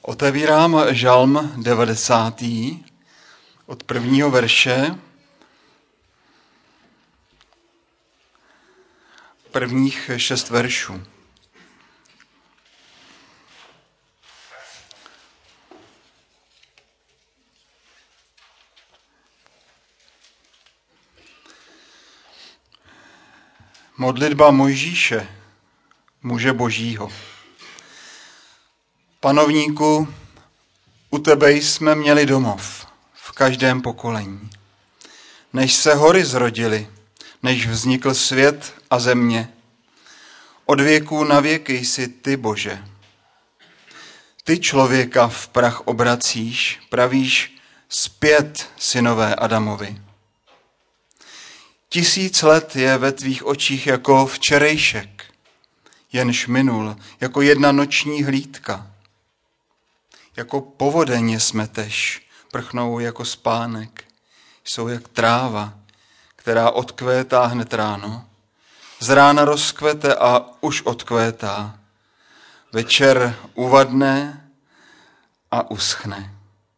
Otevírám žalm 90. od prvního verše. Prvních 6 veršů. Modlitba Mojžíše, muže Božího. Panovníku, u tebe jsme měli domov v každém pokolení. Než se hory zrodily, než vznikl svět a země, od věků na věky jsi ty, Bože. Ty člověka v prach obracíš, pravíš zpět synové Adamovi. 1000 let je ve tvých očích jako včerejšek, jenž minul, jako jedna noční hlídka. Jako povodeň je smeteš, prchnou jako spánek, jsou jak tráva, která odkvétá hned ráno. Z rána rozkvete a už odkvétá. Večer uvadne a uschne.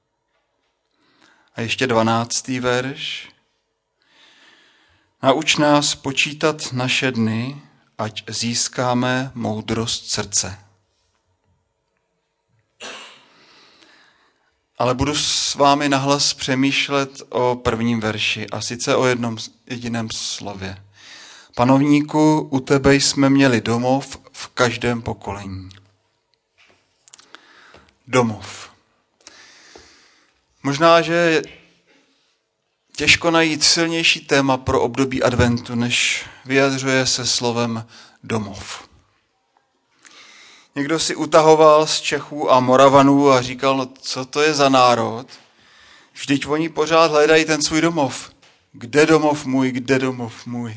A ještě 12. verš. Nauč nás počítat naše dny, ať získáme moudrost srdce. Ale budu s vámi nahlas přemýšlet o prvním verši, a sice o jednom jediném slově. Panovníku, u tebe jsme měli domov v každém pokolení. Domov. Možná, že je těžko najít silnější téma pro období adventu, než vyjadřuje se slovem domov. Někdo si utahoval z Čechů a Moravanů a říkal, no co to je za národ? Vždyť oni pořád hledají ten svůj domov. Kde domov můj, kde domov můj?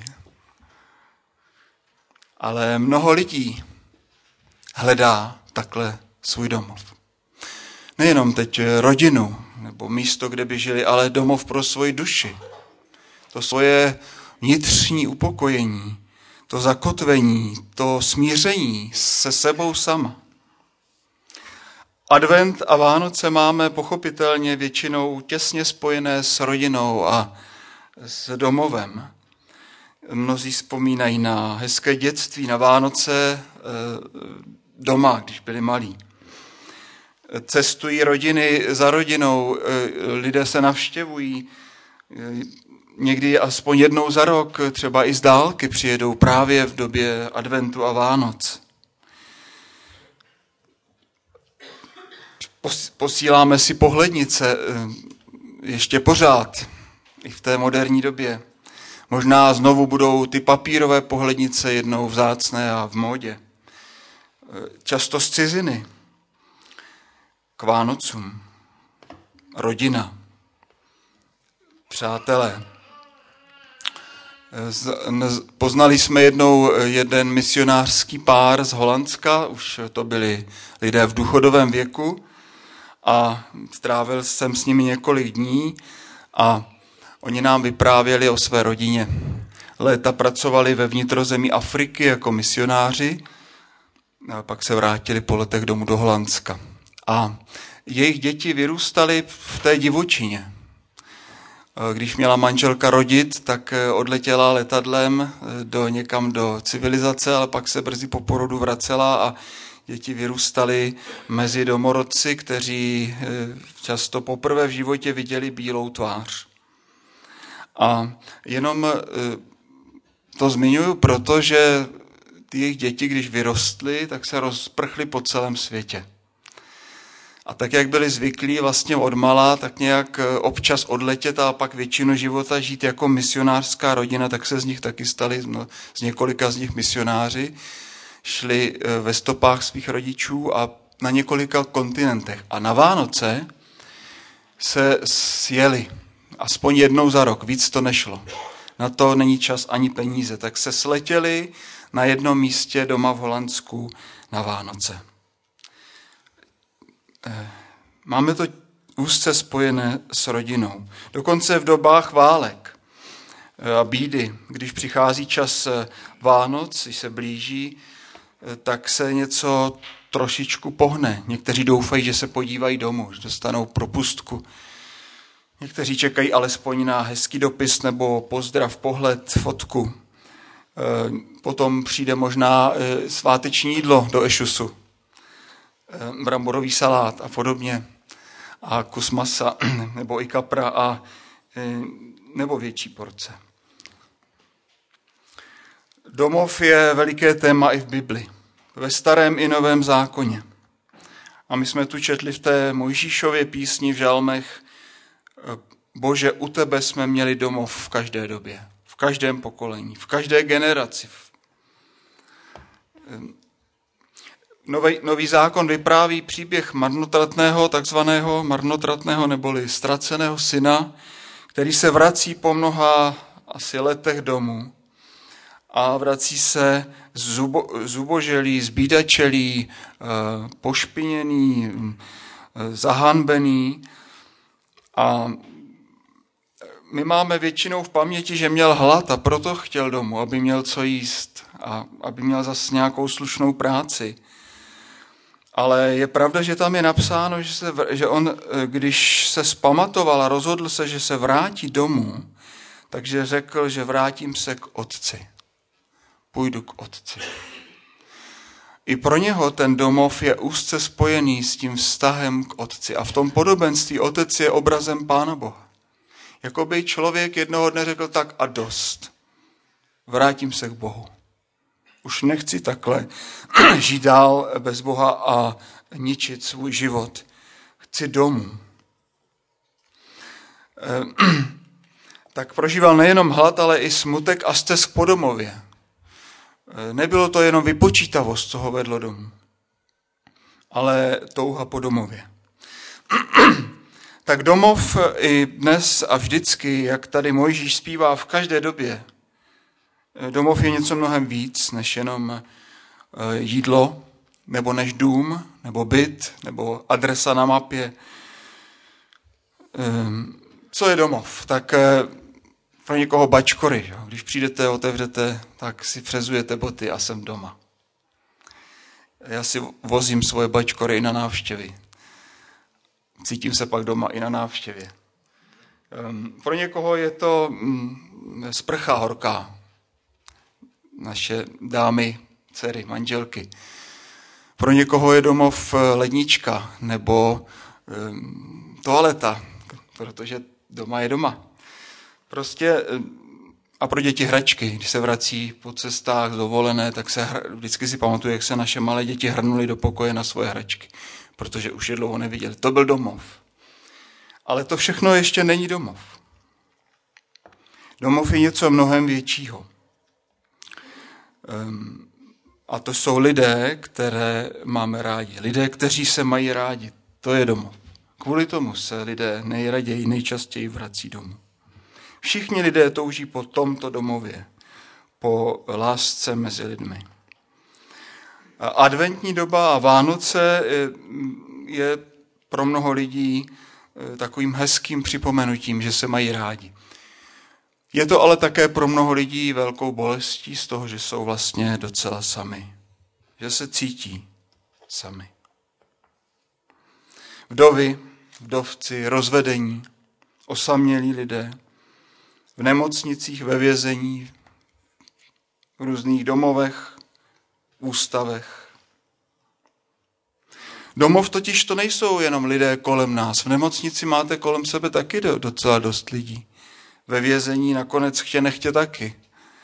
Ale mnoho lidí hledá takhle svůj domov. Nejenom teď rodinu nebo místo, kde by žili, ale domov pro svoji duši. To svoje vnitřní upokojení, to zakotvení, to smíření se sebou sama. Advent a Vánoce máme pochopitelně většinou těsně spojené s rodinou a s domovem. Mnozí vzpomínají na hezké dětství, na Vánoce doma, když byli malí. Cestují rodiny za rodinou, lidé se navštěvují, někdy aspoň jednou za rok, třeba i z dálky přijedou právě v době adventu a Vánoc. Posíláme si pohlednice ještě pořád, i v té moderní době. Možná znovu budou ty papírové pohlednice jednou vzácné a v módě. Často z ciziny. K Vánocům. Rodina. Přátelé. Poznali jsme jednou jeden misionářský pár z Holandska, už to byli lidé v důchodovém věku a strávil jsem s nimi několik dní a oni nám vyprávěli o své rodině. Léta pracovali ve vnitrozemí Afriky jako misionáři a pak se vrátili po letech domů do Holandska. A jejich děti vyrůstaly v té divočině. Když měla manželka rodit, tak odletěla letadlem někam do civilizace, ale pak se brzy po porodu vracela a děti vyrůstaly mezi domorodci, kteří často poprvé v životě viděli bílou tvář. A jenom to zmiňuji, protože ty jejich děti, když vyrostly, tak se rozprchly po celém světě. A tak, jak byli zvyklí vlastně odmala, tak nějak občas odletět a pak většinu života žít jako misionářská rodina, tak se z nich taky stali, z několika z nich misionáři, šli ve stopách svých rodičů a na několika kontinentech. A na Vánoce se sjeli, aspoň jednou za rok, víc to nešlo. Na to není čas ani peníze, tak se sletěli na jednom místě doma v Holandsku na Vánoce. Máme to úzce spojené s rodinou. Dokonce v dobách válek a bídy, když přichází čas Vánoc, když se blíží, tak se něco trošičku pohne. Někteří doufají, že se podívají domů, že dostanou propustku. Někteří čekají alespoň na hezký dopis nebo pozdrav, pohled, fotku. Potom přijde možná sváteční jídlo do ešusu. Bramborový salát a podobně. A kus masa, nebo i kapra, nebo větší porce. Domov je veliké téma i v Bibli. Ve Starém i Novém zákoně. A my jsme tu četli v té Mojžíšově písni v žalmech: Bože, u tebe jsme měli domov v každé době, v každém pokolení, v každé generaci. Nový zákon vypráví příběh takzvaného marnotratného neboli ztraceného syna, který se vrací po mnoha asi letech domů a vrací se zuboželý, zbídačelý, pošpiněný, zahanbený. A my máme většinou v paměti, že měl hlad a proto chtěl domů, aby měl co jíst a aby měl zase nějakou slušnou práci. Ale je pravda, že tam je napsáno, že on, když se vzpamatoval a rozhodl se, že se vrátí domů, takže řekl, že vrátím se k otci. Půjdu k otci. I pro něho ten domov je úzce spojený s tím vztahem k otci. A v tom podobenství otec je obrazem Pána Boha. Jakoby člověk jednoho dne řekl: tak a dost. Vrátím se k Bohu. Už nechci takhle žít dál bez Boha a ničit svůj život. Chci domů. Tak prožíval nejenom hlad, ale i smutek a stesk po domově. Nebylo to jenom vypočítavost, co ho vedlo domů, ale touha po domově. Tak domov i dnes a vždycky, jak tady Mojžíš zpívá v každé době, domov je něco mnohem víc, než jenom jídlo, nebo než dům, nebo byt, nebo adresa na mapě. Co je domov? Tak pro někoho bačkory. Když přijdete, otevřete, tak si přezujete boty a jsem doma. Já si vozím svoje bačkory i na návštěvy. Cítím se pak doma i na návštěvě. Pro někoho je to sprcha horká. Naše dámy, dcery, manželky. Pro někoho je domov lednička nebo toaleta, protože doma je doma. Prostě a pro děti hračky. Když se vrací po cestách z dovolené, tak vždycky si pamatuju, jak se naše malé děti hrnuly do pokoje na svoje hračky, protože už je dlouho neviděli. To byl domov. Ale to všechno ještě není domov. Domov je něco mnohem většího. A to jsou lidé, které máme rádi. Lidé, kteří se mají rádi. To je domov. Kvůli tomu se lidé nejraději, nejčastěji vrací domů. Všichni lidé touží po tomto domově, po lásce mezi lidmi. Adventní doba a Vánoce je pro mnoho lidí takovým hezkým připomenutím, že se mají rádi. Je to ale také pro mnoho lidí velkou bolestí z toho, že jsou vlastně docela sami. Že se cítí sami. Vdovy, vdovci, rozvedení, osamělí lidé, v nemocnicích, ve vězení, v různých domovech, ústavech. Domov totiž to nejsou jenom lidé kolem nás. V nemocnici máte kolem sebe taky docela dost lidí. Ve vězení nakonec chtě nechtě taky.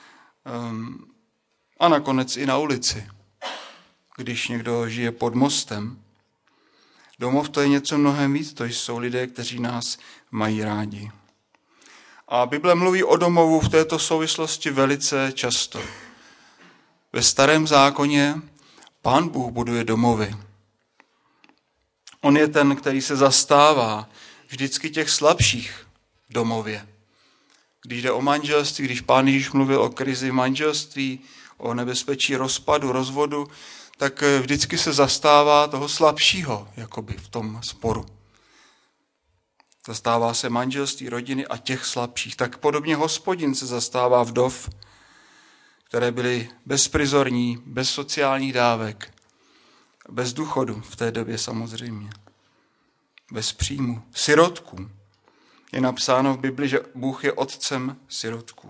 A nakonec i na ulici, když někdo žije pod mostem. Domov to je něco mnohem víc, to jsou lidé, kteří nás mají rádi. A Bible mluví o domovu v této souvislosti velice často. Ve Starém zákoně Pán Bůh buduje domovy. On je ten, který se zastává vždycky těch slabších v domově. Když jde o manželství, když Pán Ježíš mluvil o krizi manželství, o nebezpečí rozpadu, rozvodu, tak vždycky se zastává toho slabšího, jakoby v tom sporu. Zastává se manželství, rodiny a těch slabších. Tak podobně Hospodin se zastává vdov, které byly bezprizorní, bez sociálních dávek, bez důchodu v té době samozřejmě, bez příjmu, sirotků. Je napsáno v Bibli, že Bůh je otcem sirotků.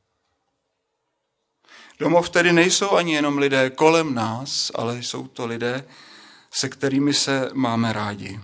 Domov tedy nejsou ani jenom lidé kolem nás, ale jsou to lidé, se kterými se máme rádi.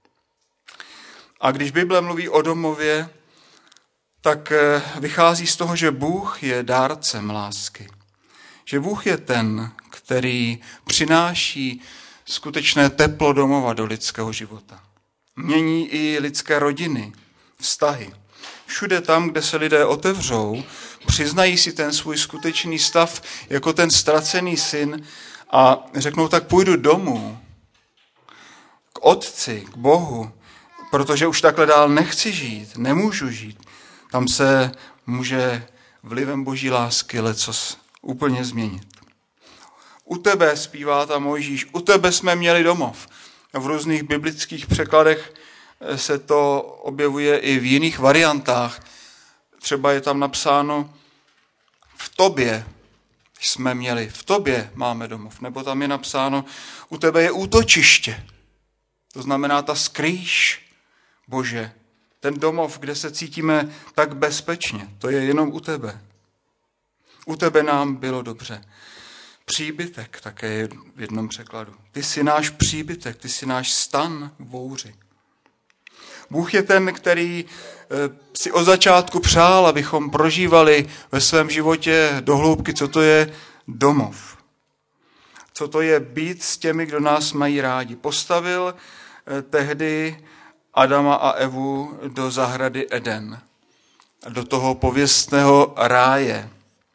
A když Bible mluví o domově, tak vychází z toho, že Bůh je dárcem lásky. Že Bůh je ten, který přináší skutečné teplo domova do lidského života. Mění i lidské rodiny, vztahy. Všude tam, kde se lidé otevřou, přiznají si ten svůj skutečný stav jako ten ztracený syn a řeknou, tak půjdu domů, k Otci, k Bohu, protože už takhle dál nechci žít, nemůžu žít. Tam se může vlivem Boží lásky lecos úplně změnit. U tebe, zpívá tam Mojžíš, u tebe jsme měli domov. V různých biblických překladech se to objevuje i v jiných variantách. Třeba je tam napsáno, v tobě jsme měli, v tobě máme domov. Nebo tam je napsáno, u tebe je útočiště. To znamená ta skrýš, Bože, ten domov, kde se cítíme tak bezpečně, to je jenom u tebe. U tebe nám bylo dobře. Příbytek také je v jednom překladu. Ty jsi náš příbytek, ty jsi náš stan v bouři. Bůh je ten, který si od začátku přál, abychom prožívali ve svém životě do hloubky, co to je domov. Co to je být s těmi, kdo nás mají rádi. Postavil tehdy Adama a Evu do zahrady Eden, do toho pověstného ráje.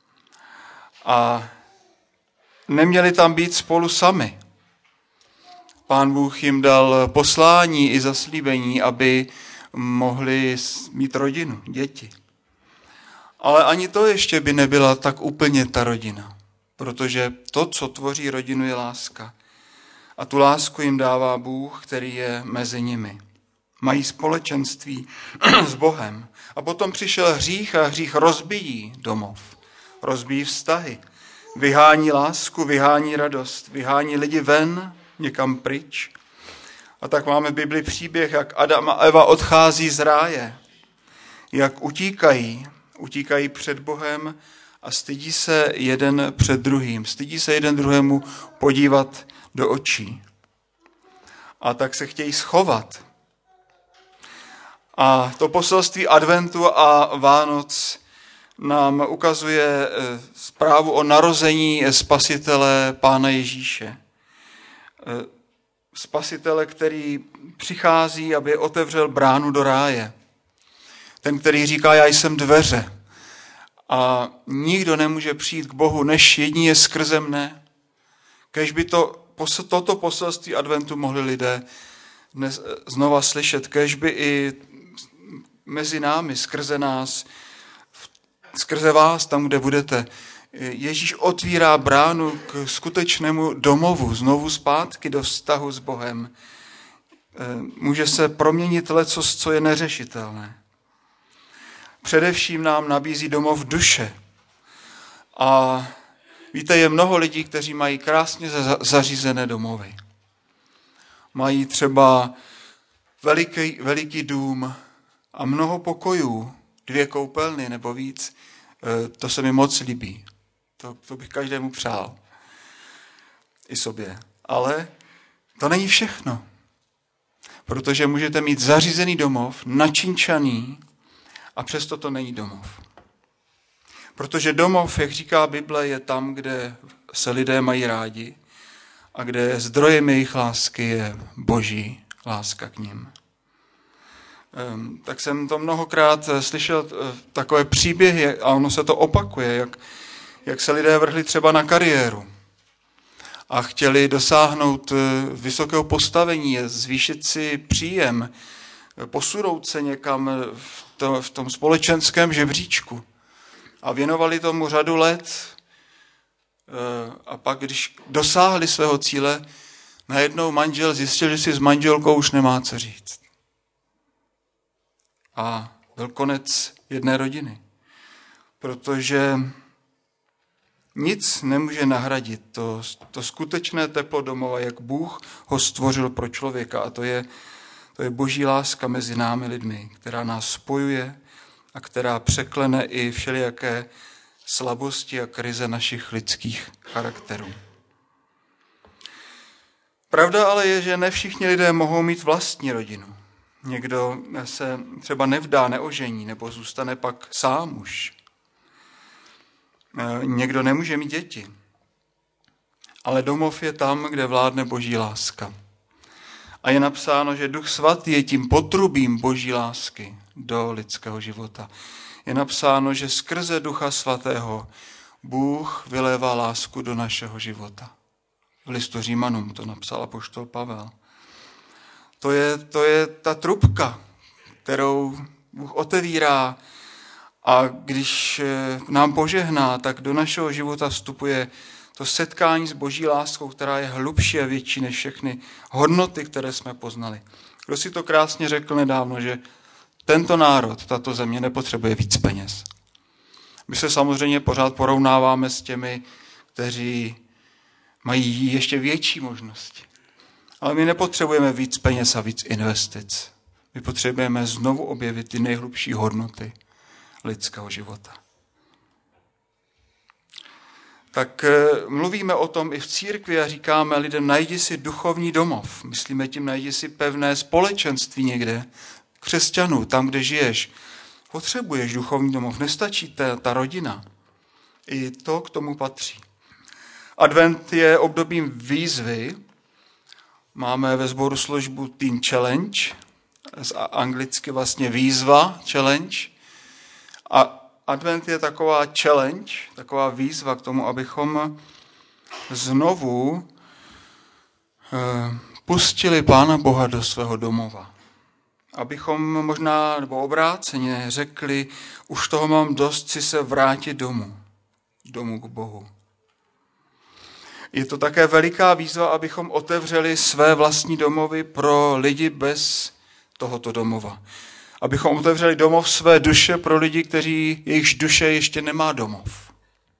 A neměli tam být spolu sami. Pán Bůh jim dal poslání i zaslíbení, aby mohli mít rodinu, děti. Ale ani to ještě by nebyla tak úplně ta rodina, protože to, co tvoří rodinu, je láska. A tu lásku jim dává Bůh, který je mezi nimi. Mají společenství s Bohem. A potom přišel hřích a hřích rozbíjí domov, rozbíjí vztahy, vyhání lásku, vyhání radost, vyhání lidi ven, někam pryč. A tak máme v Bibli příběh, jak Adam a Eva odchází z ráje, jak utíkají před Bohem a stydí se jeden před druhým, stydí se jeden druhému podívat do očí. A tak se chtějí schovat. A to poselství adventu a Vánoc nám ukazuje zprávu o narození Spasitele Pána Ježíše. Spasitele, který přichází, aby otevřel bránu do ráje. Ten, který říká, já jsem dveře. A nikdo nemůže přijít k Bohu, než jedině skrze mne. Kéž by toto poselství adventu mohli lidé dnes znova slyšet, kéž by i mezi námi, skrze nás, skrze vás, tam, kde budete, Ježíš otvírá bránu k skutečnému domovu, znovu zpátky do vztahu s Bohem. Může se proměnit lecos, co je neřešitelné. Především nám nabízí domov duše. A víte, je mnoho lidí, kteří mají krásně zařízené domovy. Mají třeba veliký dům a mnoho pokojů, 2 koupelny nebo víc. To se mi moc líbí. To bych každému přál. I sobě. Ale to není všechno. Protože můžete mít zařízený domov, načinčaný, a přesto to není domov. Protože domov, jak říká Bible, je tam, kde se lidé mají rádi a kde zdrojem jejich lásky je Boží láska k nim. Tak jsem to mnohokrát slyšel takové příběhy a ono se to opakuje, jak se lidé vrhli třeba na kariéru a chtěli dosáhnout vysokého postavení, zvýšit si příjem, posunout se někam v tom společenském žebříčku. A věnovali tomu řadu let a pak, když dosáhli svého cíle, najednou manžel zjistil, že si s manželkou už nemá co říct. A byl konec jedné rodiny. Protože Nic nemůže nahradit to skutečné teplo domova, jak Bůh ho stvořil pro člověka. A to je boží láska mezi námi lidmi, která nás spojuje a která překlene i všelijaké slabosti a krize našich lidských charakterů. Pravda ale je, že ne všichni lidé mohou mít vlastní rodinu. Někdo se třeba nevdá, neožení, nebo zůstane pak sám už. Někdo nemůže mít děti. Ale domov je tam, kde vládne boží láska. A je napsáno, že Duch Svatý je tím potrubím boží lásky do lidského života. Je napsáno, že skrze Ducha Svatého Bůh vylévá lásku do našeho života. V listu Římanům to napsal apoštol Pavel. To je ta trubka, kterou Bůh otevírá, a když nám požehná, tak do našeho života vstupuje to setkání s boží láskou, která je hlubší a větší než všechny hodnoty, které jsme poznali. Kdo si to krásně řekl nedávno, že tento národ, tato země nepotřebuje víc peněz. My se samozřejmě pořád porovnáváme s těmi, kteří mají ještě větší možnosti. Ale my nepotřebujeme víc peněz a víc investic. My potřebujeme znovu objevit ty nejhlubší hodnoty lidského života. Tak mluvíme o tom i v církvi a říkáme lidem, najdi si duchovní domov. Myslíme tím, najdi si pevné společenství někde, křesťanů, tam, kde žiješ. Potřebuješ duchovní domov, nestačí ta rodina. I to k tomu patří. Advent je obdobím výzvy. Máme ve sboru službu Teen Challenge, anglicky vlastně výzva, challenge. A Advent je taková challenge, taková výzva k tomu, abychom znovu pustili Pána Boha do svého domova. Abychom možná, nebo obráceně řekli, už toho mám dost, chci se vrátit domů k Bohu. Je to také veliká výzva, abychom otevřeli své vlastní domovy pro lidi bez tohoto domova. Abychom otevřeli domov své duše pro lidi, jejichž duše ještě nemá domov.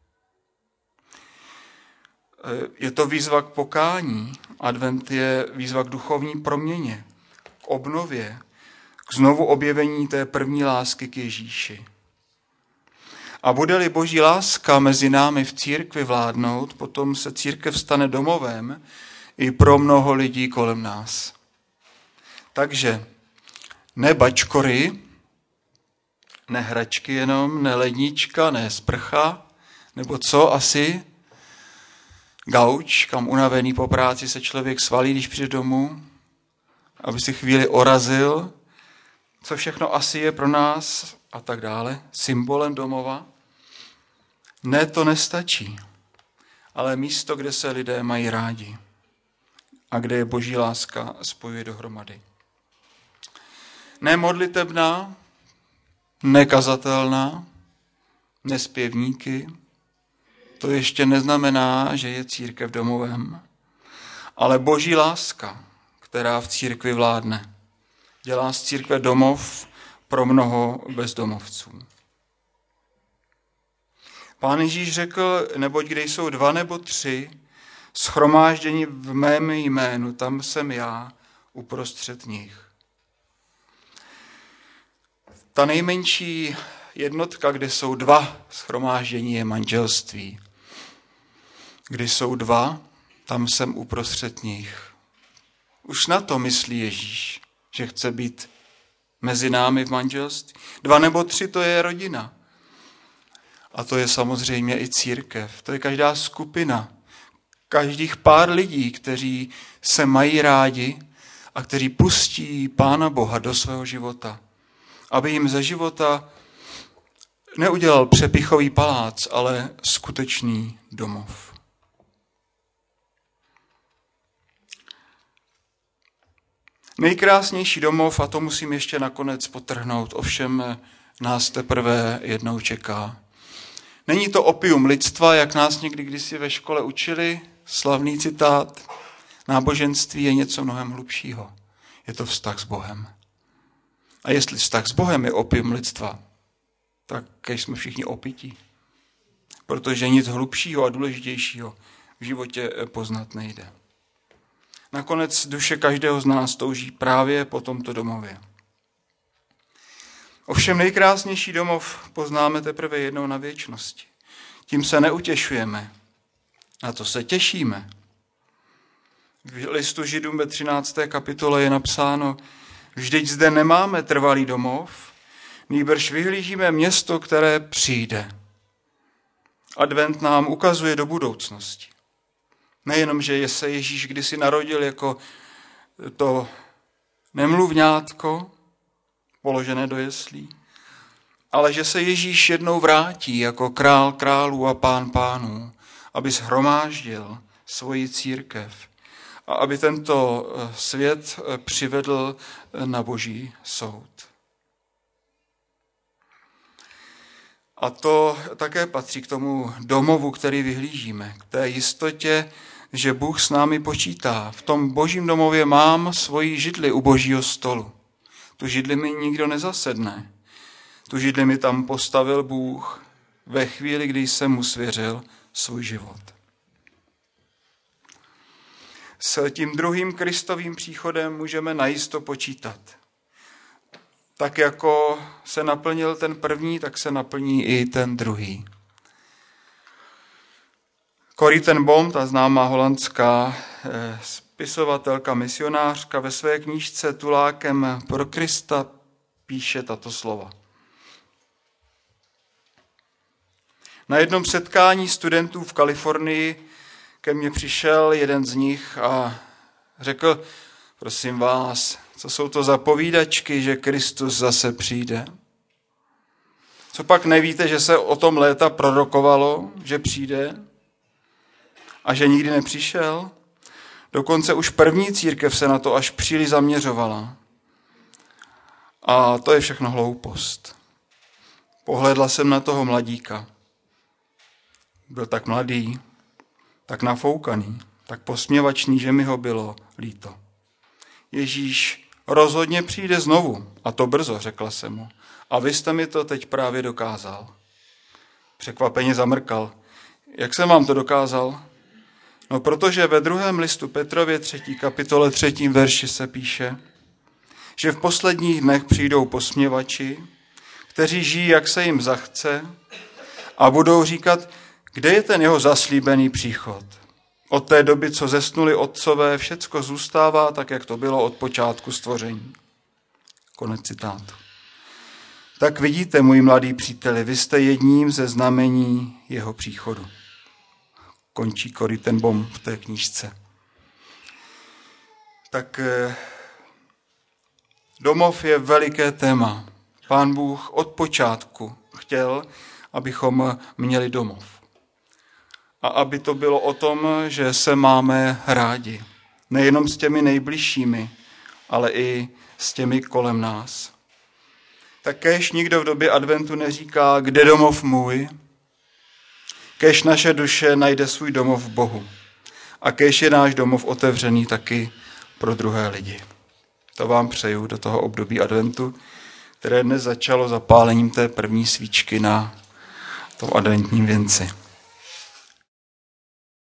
Je to výzva k pokání. Advent je výzva k duchovní proměně, k obnově, k znovu objevení té první lásky k Ježíši. A bude-li boží láska mezi námi v církvi vládnout, potom se církev stane domovem i pro mnoho lidí kolem nás. Takže ne bačkory, ne hračky jenom, ne lednička, ne sprcha, nebo co asi? Gauč, kam unavený po práci se člověk svalí, když přijde domů, aby si chvíli orazil, co všechno asi je pro nás a tak dále, symbolem domova. Ne, to nestačí, ale místo, kde se lidé mají rádi a kde je boží láska spojuje dohromady. Ne modlitebná, nekazatelná, nespěvníky, to ještě neznamená, že je církev domovem, ale boží láska, která v církvi vládne, dělá z církve domov pro mnoho bezdomovců. Pán Ježíš řekl, neboť kde jsou 2 nebo 3 shromáždění v mém jménu, tam jsem já uprostřed nich. Ta nejmenší jednotka, kde jsou 2 shromáždění, je manželství. Kde jsou 2, tam jsem uprostřed nich. Už na to myslí Ježíš, že chce být mezi námi v manželství. 2 nebo 3, to je rodina. A to je samozřejmě i církev. To je každá skupina. Každých pár lidí, kteří se mají rádi a kteří pustí Pána Boha do svého života. Aby jim ze života neudělal přepichový palác, ale skutečný domov. Nejkrásnější domov, a to musím ještě nakonec podtrhnout, ovšem nás teprve jednou čeká. Není to opium lidstva, jak nás někdy kdysi ve škole učili, slavný citát. Náboženství je něco mnohem hlubšího. Je to vztah s Bohem. A jestli vztah s Bohem je opium lidstva, tak jsme všichni opití. protože nic hlubšího a důležitějšího v životě poznat nejde. Nakonec duše každého z nás touží právě po tomto domově. Ovšem nejkrásnější domov poznáme teprve jednou na věčnosti. Tím se neutěšujeme, na to se těšíme. V listu Židům ve 13. kapitole je napsáno: vždyť zde nemáme trvalý domov, nýbrž vyhlížíme město, které přijde. Advent nám ukazuje do budoucnosti. Nejenom, že se Ježíš kdysi narodil jako to nemluvňátko, položené do jeslí, ale že se Ježíš jednou vrátí jako král králů a pán pánů, aby shromáždil svoji církev a aby tento svět přivedl na Boží soud. A to také patří k tomu domovu, který vyhlížíme, k té jistotě, že Bůh s námi počítá. V tom Božím domově mám svoji židli u Božího stolu. Tu židli mi nikdo nezasedne. Tu židli mi tam postavil Bůh ve chvíli, kdy jsem mu svěřil svůj život. S tím druhým Kristovým příchodem můžeme najisto počítat. Tak jako se naplnil ten první, tak se naplní i ten druhý. Corrie ten Boom, ta známá holandská spisovatelka, misionářka, ve své knížce Tulákem pro Krista píše tato slova. Na jednom setkání studentů v Kalifornii ke mně přišel jeden z nich a řekl: prosím vás, co jsou to za povídačky, že Kristus zase přijde? Co pak nevíte, že se o tom léta prorokovalo, že přijde a že nikdy nepřišel? Dokonce už první církev se na to až příliš zaměřovala. A to je všechno hloupost. Pohlédla jsem na toho mladíka. Byl tak mladý, tak nafoukaný, tak posměvačný, že mi ho bylo líto. Ježíš rozhodně přijde znovu, a to brzo, řekla jsem mu. A vy jste mi to teď právě dokázal. Překvapeně zamrkal. Jak jsem vám to dokázal? No, protože ve 2. listu Petrově 3. kapitole 3. verši se píše, že v posledních dnech přijdou posměvači, kteří žijí, jak se jim zachce, a budou říkat, kde je ten jeho zaslíbený příchod. Od té doby, co zesnuli otcové, všecko zůstává tak, jak to bylo od počátku stvoření. Konec citátu. Tak vidíte, můj mladý příteli, vy jste jedním ze znamení jeho příchodu. Končí Corrie ten Boom v té knížce. Tak domov je veliké téma. Pán Bůh od počátku chtěl, abychom měli domov. A aby to bylo o tom, že se máme rádi. Nejenom s těmi nejbližšími, ale i s těmi kolem nás. Tak kéž nikdo v době adventu neříká, kde domov můj, kéž naše duše najde svůj domov v Bohu. A kéž je náš domov otevřený taky pro druhé lidi. To vám přeju do toho období adventu, které dnes začalo zapálením té první svíčky na tom adventním věnci.